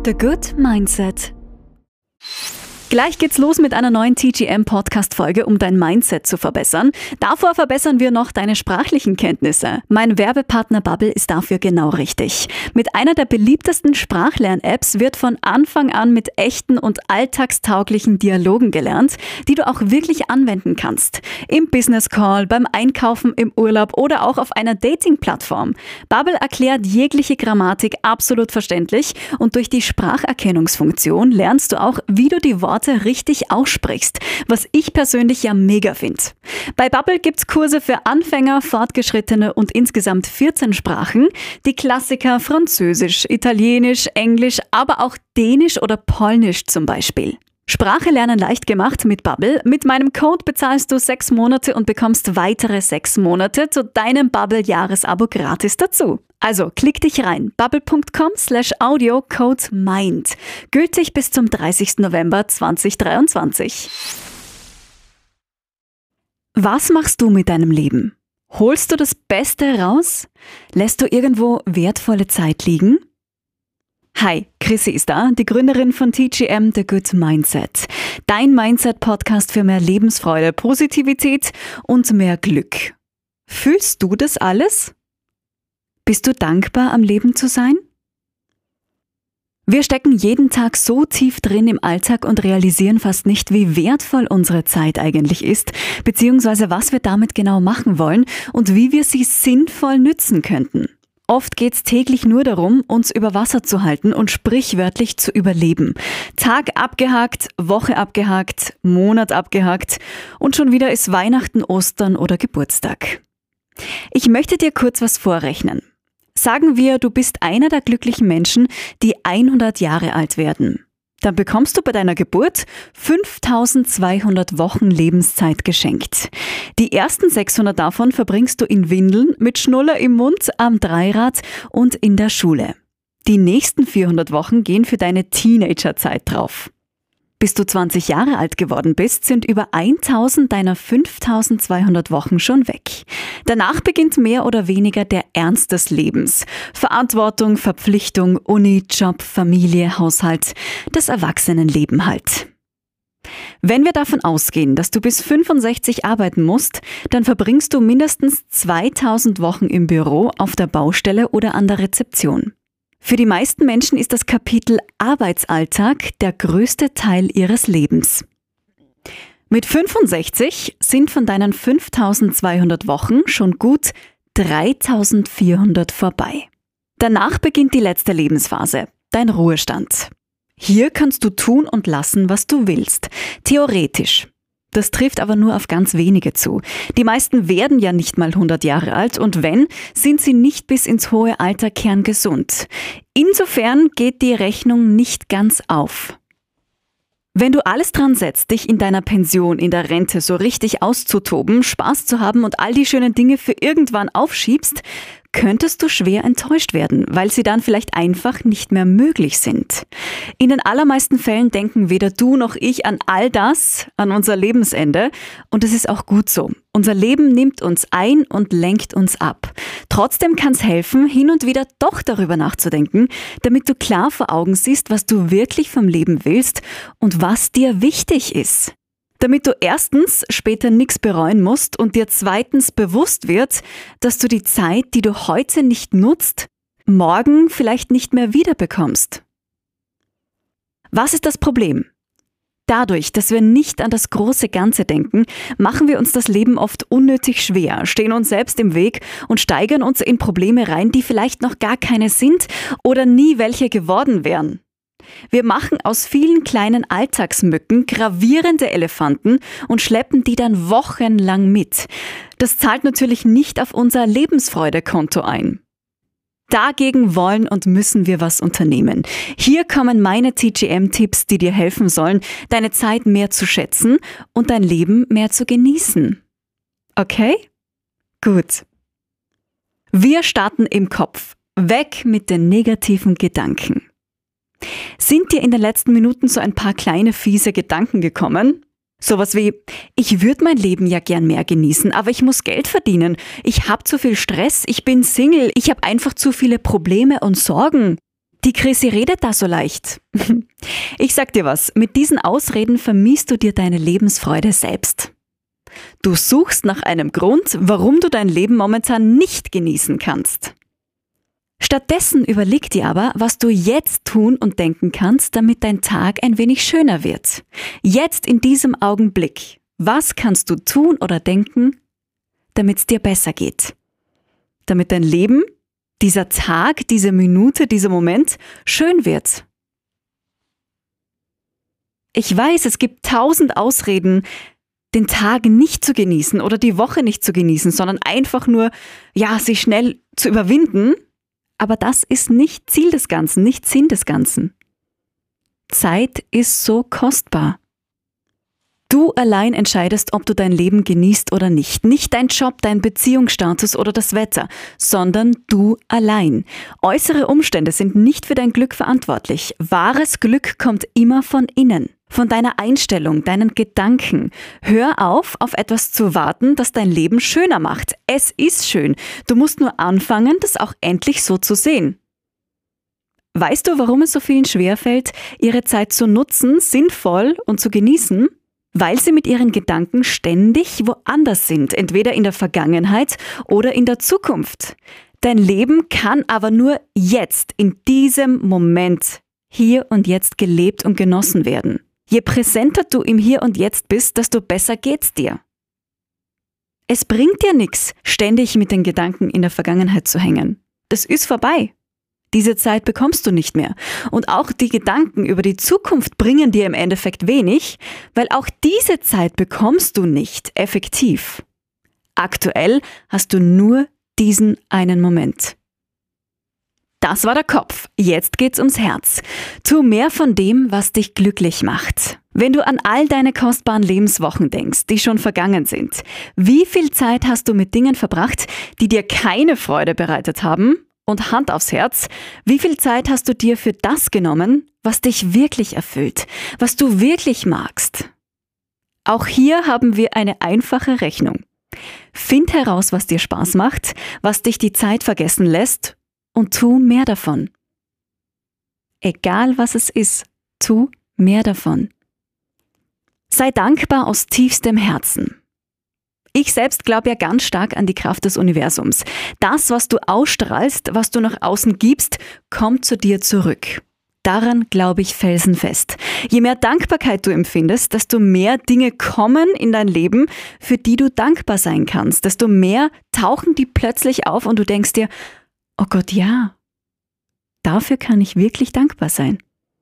The Good Mindset. Gleich geht's los mit einer neuen TGM-Podcast-Folge, um dein Mindset zu verbessern. Davor verbessern wir noch deine sprachlichen Kenntnisse. Mein Werbepartner Babbel ist dafür genau richtig. Mit einer der beliebtesten Sprachlern-Apps wird von Anfang an mit echten und alltagstauglichen Dialogen gelernt, die du auch wirklich anwenden kannst. Im Business Call, beim Einkaufen, im Urlaub oder auch auf einer Dating-Plattform. Babbel erklärt jegliche Grammatik absolut verständlich und durch die Spracherkennungsfunktion lernst du auch, wie du die Worte richtig aussprichst, was ich persönlich ja mega finde. Bei Babbel gibt's Kurse für Anfänger, Fortgeschrittene und insgesamt 14 Sprachen. Die Klassiker Französisch, Italienisch, Englisch, aber auch Dänisch oder Polnisch zum Beispiel. Sprache lernen leicht gemacht mit Babbel. Mit meinem Code bezahlst du 6 Monate und bekommst weitere 6 Monate zu deinem Babbel-Jahresabo gratis dazu. Also klick dich rein, babbel.com/audio, Code MIND. Gültig bis zum 30. November 2023. Was machst du mit deinem Leben? Holst du das Beste raus? Lässt du irgendwo wertvolle Zeit liegen? Hi, Chrissy ist da, die Gründerin von TGM The Good Mindset. Dein Mindset-Podcast für mehr Lebensfreude, Positivität und mehr Glück. Fühlst du das alles? Bist du dankbar, am Leben zu sein? Wir stecken jeden Tag so tief drin im Alltag und realisieren fast nicht, wie wertvoll unsere Zeit eigentlich ist, beziehungsweise was wir damit genau machen wollen und wie wir sie sinnvoll nützen könnten. Oft geht's täglich nur darum, uns über Wasser zu halten und sprichwörtlich zu überleben. Tag abgehakt, Woche abgehakt, Monat abgehakt und schon wieder ist Weihnachten, Ostern oder Geburtstag. Ich möchte dir kurz was vorrechnen. Sagen wir, du bist einer der glücklichen Menschen, die 100 Jahre alt werden. Dann bekommst du bei deiner Geburt 5200 Wochen Lebenszeit geschenkt. Die ersten 600 davon verbringst du in Windeln, mit Schnuller im Mund, am Dreirad und in der Schule. Die nächsten 400 Wochen gehen für deine Teenagerzeit drauf. Bis du 20 Jahre alt geworden bist, sind über 1000 deiner 5200 Wochen schon weg. Danach beginnt mehr oder weniger der Ernst des Lebens. Verantwortung, Verpflichtung, Uni, Job, Familie, Haushalt, das Erwachsenenleben halt. Wenn wir davon ausgehen, dass du bis 65 arbeiten musst, dann verbringst du mindestens 2000 Wochen im Büro, auf der Baustelle oder an der Rezeption. Für die meisten Menschen ist das Kapitel Arbeitsalltag der größte Teil ihres Lebens. Mit 65 sind von deinen 5200 Wochen schon gut 3400 vorbei. Danach beginnt die letzte Lebensphase, dein Ruhestand. Hier kannst du tun und lassen, was du willst, theoretisch. Das trifft aber nur auf ganz wenige zu. Die meisten werden ja nicht mal 100 Jahre alt und wenn, sind sie nicht bis ins hohe Alter kerngesund. Insofern geht die Rechnung nicht ganz auf. Wenn du alles dran setzt, dich in deiner Pension, in der Rente so richtig auszutoben, Spaß zu haben und all die schönen Dinge für irgendwann aufschiebst, könntest du schwer enttäuscht werden, weil sie dann vielleicht einfach nicht mehr möglich sind. In den allermeisten Fällen denken weder du noch ich an all das, an unser Lebensende. Und es ist auch gut so. Unser Leben nimmt uns ein und lenkt uns ab. Trotzdem kann es helfen, hin und wieder doch darüber nachzudenken, damit du klar vor Augen siehst, was du wirklich vom Leben willst und was dir wichtig ist. Damit du erstens später nichts bereuen musst und dir zweitens bewusst wird, dass du die Zeit, die du heute nicht nutzt, morgen vielleicht nicht mehr wiederbekommst. Was ist das Problem? Dadurch, dass wir nicht an das große Ganze denken, machen wir uns das Leben oft unnötig schwer, stehen uns selbst im Weg und steigern uns in Probleme rein, die vielleicht noch gar keine sind oder nie welche geworden wären. Wir machen aus vielen kleinen Alltagsmücken gravierende Elefanten und schleppen die dann wochenlang mit. Das zahlt natürlich nicht auf unser Lebensfreudekonto ein. Dagegen wollen und müssen wir was unternehmen. Hier kommen meine TGM-Tipps, die dir helfen sollen, deine Zeit mehr zu schätzen und dein Leben mehr zu genießen. Okay? Gut. Wir starten im Kopf. Weg mit den negativen Gedanken. Sind dir in den letzten Minuten so ein paar kleine fiese Gedanken gekommen? Sowas wie, ich würde mein Leben ja gern mehr genießen, aber ich muss Geld verdienen. Ich habe zu viel Stress, ich bin Single, ich habe einfach zu viele Probleme und Sorgen. Die Chrissy redet da so leicht. Ich sag dir was, mit diesen Ausreden vermiest du dir deine Lebensfreude selbst. Du suchst nach einem Grund, warum du dein Leben momentan nicht genießen kannst. Stattdessen überleg dir aber, was du jetzt tun und denken kannst, damit dein Tag ein wenig schöner wird. Jetzt in diesem Augenblick. Was kannst du tun oder denken, damit es dir besser geht? Damit dein Leben, dieser Tag, diese Minute, dieser Moment schön wird. Ich weiß, es gibt 1000 Ausreden, den Tag nicht zu genießen oder die Woche nicht zu genießen, sondern einfach nur, sich schnell zu überwinden. Aber das ist nicht Ziel des Ganzen, nicht Sinn des Ganzen. Zeit ist so kostbar. Du allein entscheidest, ob du dein Leben genießt oder nicht. Nicht dein Job, dein Beziehungsstatus oder das Wetter, sondern du allein. Äußere Umstände sind nicht für dein Glück verantwortlich. Wahres Glück kommt immer von innen. Von deiner Einstellung, deinen Gedanken. Hör auf etwas zu warten, das dein Leben schöner macht. Es ist schön. Du musst nur anfangen, das auch endlich so zu sehen. Weißt du, warum es so vielen schwerfällt, ihre Zeit zu nutzen, sinnvoll und zu genießen? Weil sie mit ihren Gedanken ständig woanders sind, entweder in der Vergangenheit oder in der Zukunft. Dein Leben kann aber nur jetzt, in diesem Moment, hier und jetzt gelebt und genossen werden. Je präsenter du im Hier und Jetzt bist, desto besser geht's dir. Es bringt dir nichts, ständig mit den Gedanken in der Vergangenheit zu hängen. Das ist vorbei. Diese Zeit bekommst du nicht mehr. Und auch die Gedanken über die Zukunft bringen dir im Endeffekt wenig, weil auch diese Zeit bekommst du nicht effektiv. Aktuell hast du nur diesen einen Moment. Das war der Kopf. Jetzt geht's ums Herz. Tu mehr von dem, was dich glücklich macht. Wenn du an all deine kostbaren Lebenswochen denkst, die schon vergangen sind, wie viel Zeit hast du mit Dingen verbracht, die dir keine Freude bereitet haben? Und Hand aufs Herz, wie viel Zeit hast du dir für das genommen, was dich wirklich erfüllt, was du wirklich magst? Auch hier haben wir eine einfache Rechnung. Find heraus, was dir Spaß macht, was dich die Zeit vergessen lässt und tu mehr davon. Egal was es ist, tu mehr davon. Sei dankbar aus tiefstem Herzen. Ich selbst glaube ja ganz stark an die Kraft des Universums. Das, was du ausstrahlst, was du nach außen gibst, kommt zu dir zurück. Daran glaube ich felsenfest. Je mehr Dankbarkeit du empfindest, desto mehr Dinge kommen in dein Leben, für die du dankbar sein kannst. Desto mehr tauchen die plötzlich auf und du denkst dir, oh Gott, ja, dafür kann ich wirklich dankbar sein.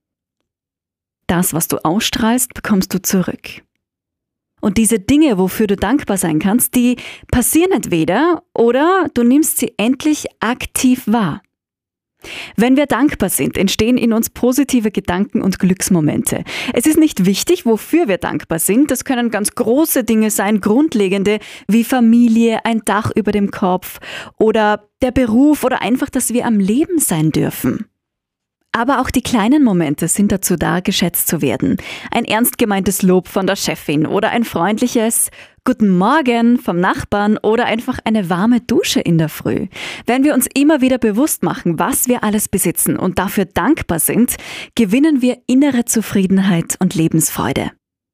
Das, was du ausstrahlst, bekommst du zurück. Und diese Dinge, wofür du dankbar sein kannst, die passieren entweder oder du nimmst sie endlich aktiv wahr. Wenn wir dankbar sind, entstehen in uns positive Gedanken und Glücksmomente. Es ist nicht wichtig, wofür wir dankbar sind. Das können ganz große Dinge sein, grundlegende, wie Familie, ein Dach über dem Kopf oder der Beruf oder einfach, dass wir am Leben sein dürfen. Aber auch die kleinen Momente sind dazu da, geschätzt zu werden. Ein ernst gemeintes Lob von der Chefin oder ein freundliches Guten Morgen vom Nachbarn oder einfach eine warme Dusche in der Früh. Wenn wir uns immer wieder bewusst machen, was wir alles besitzen und dafür dankbar sind, gewinnen wir innere Zufriedenheit und Lebensfreude.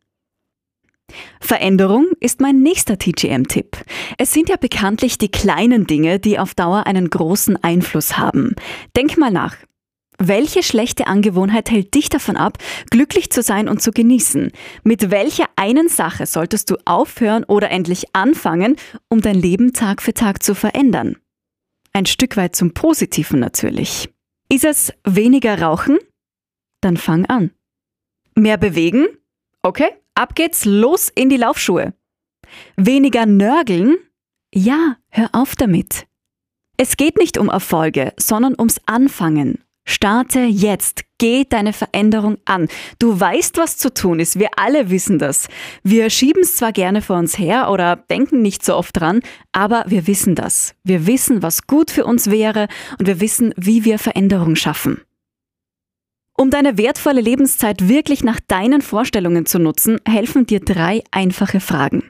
Veränderung ist mein nächster TGM-Tipp. Es sind ja bekanntlich die kleinen Dinge, die auf Dauer einen großen Einfluss haben. Denk mal nach. Welche schlechte Angewohnheit hält dich davon ab, glücklich zu sein und zu genießen? Mit welcher einen Sache solltest du aufhören oder endlich anfangen, um dein Leben Tag für Tag zu verändern? Ein Stück weit zum Positiven natürlich. Ist es weniger rauchen? Dann fang an. Mehr bewegen? Okay, ab geht's, los in die Laufschuhe. Weniger nörgeln? Ja, hör auf damit. Es geht nicht um Erfolge, sondern ums Anfangen. Starte jetzt, geh deine Veränderung an. Du weißt, was zu tun ist, wir alle wissen das. Wir schieben es zwar gerne vor uns her oder denken nicht so oft dran, aber wir wissen das. Wir wissen, was gut für uns wäre und wir wissen, wie wir Veränderung schaffen. Um deine wertvolle Lebenszeit wirklich nach deinen Vorstellungen zu nutzen, helfen dir 3 einfache Fragen.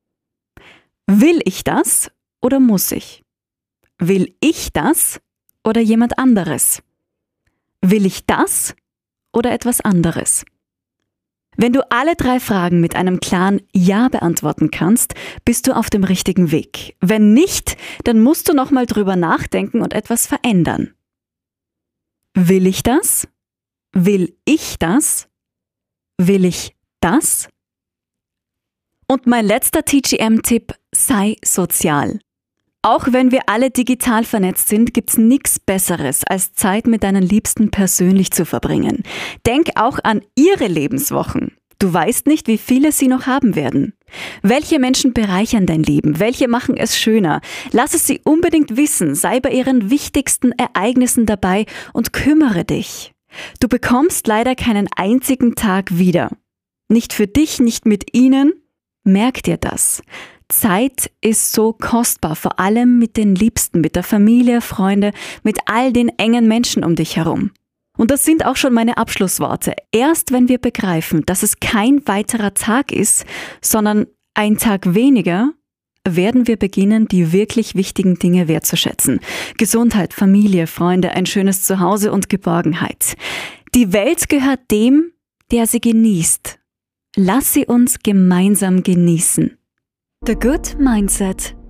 Will ich das oder muss ich? Will ich das oder jemand anderes? Will ich das oder etwas anderes? Wenn du alle 3 Fragen mit einem klaren Ja beantworten kannst, bist du auf dem richtigen Weg. Wenn nicht, dann musst du nochmal drüber nachdenken und etwas verändern. Will ich das? Will ich das? Will ich das? Und mein letzter TGM-Tipp: sei sozial. Auch wenn wir alle digital vernetzt sind, gibt's nichts Besseres, als Zeit mit deinen Liebsten persönlich zu verbringen. Denk auch an ihre Lebenswochen. Du weißt nicht, wie viele sie noch haben werden. Welche Menschen bereichern dein Leben? Welche machen es schöner? Lass es sie unbedingt wissen. Sei bei ihren wichtigsten Ereignissen dabei und kümmere dich. Du bekommst leider keinen einzigen Tag wieder. Nicht für dich, nicht mit ihnen. Merk dir das. Zeit ist so kostbar, vor allem mit den Liebsten, mit der Familie, Freunde, mit all den engen Menschen um dich herum. Und das sind auch schon meine Abschlussworte. Erst wenn wir begreifen, dass es kein weiterer Tag ist, sondern ein Tag weniger, werden wir beginnen, die wirklich wichtigen Dinge wertzuschätzen. Gesundheit, Familie, Freunde, ein schönes Zuhause und Geborgenheit. Die Welt gehört dem, der sie genießt. Lass sie uns gemeinsam genießen. The Good Mindset